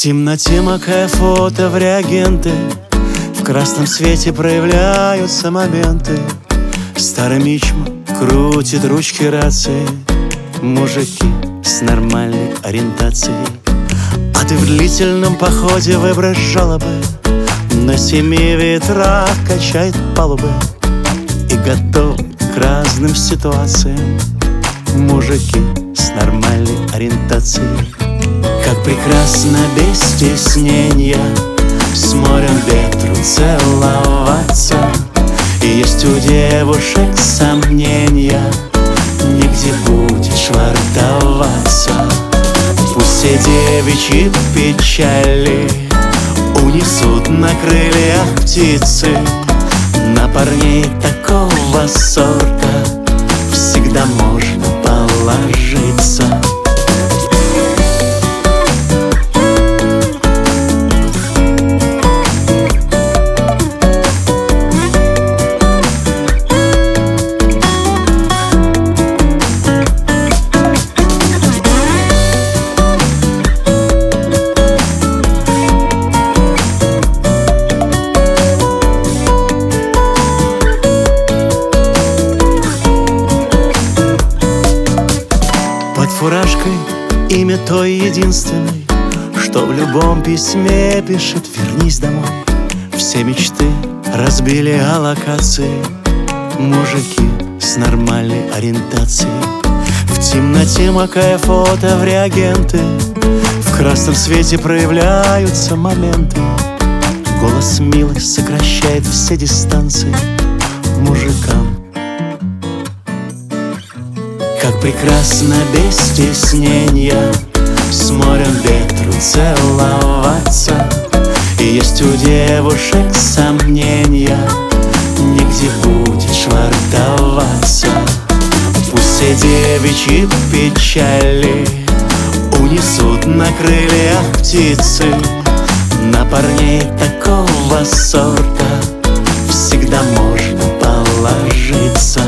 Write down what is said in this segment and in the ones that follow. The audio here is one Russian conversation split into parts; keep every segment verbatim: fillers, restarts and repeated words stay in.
темноте макая фото в реагенты, в красном свете проявляются моменты. Старый мичма крутит ручки рации, мужики с нормальной ориентацией. А ты в длительном походе выбрать жалобы, на семи ветрах качает палубы и готов к разным ситуациям. Мужики с нормальной ориентацией. Как прекрасно без стеснения с морем ветру целоваться. И есть у девушек сомнения, нигде будет швартоваться. Пусть все девичьи печали унесут на крыльях птицы. На парней такого сорта всегда можно положиться. Под фуражкой имя той единственной, что в любом письме пишет «вернись домой». Все мечты разбили о локации, мужики с нормальной ориентацией. В темноте макая фото в реагенты, в красном свете проявляются моменты. Голос милый сокращает все дистанции мужикам. Как прекрасно без стеснения с морем ветру целоваться. И есть у девушек сомнения, нигде будет швартоваться. Пусть все девичьи печали унесут на крыльях птицы. На парней такого сорта всегда можно положиться.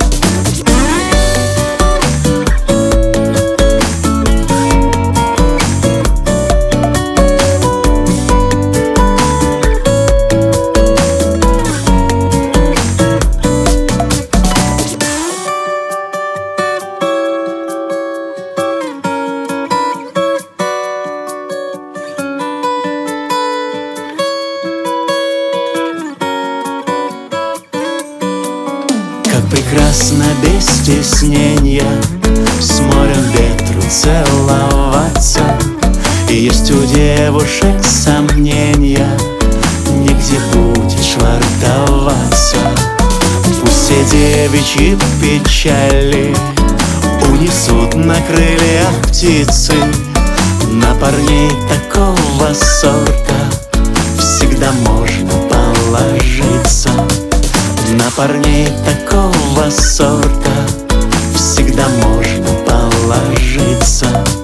Как прекрасно без стеснения с морем ветру целоваться. И есть у девушек сомнения, нигде будет швартоваться. Пусть все девичьи печали унесут на крыльях птицы. На парней такого сорта всегда можно положиться. На парней такого сорта всегда можно положиться.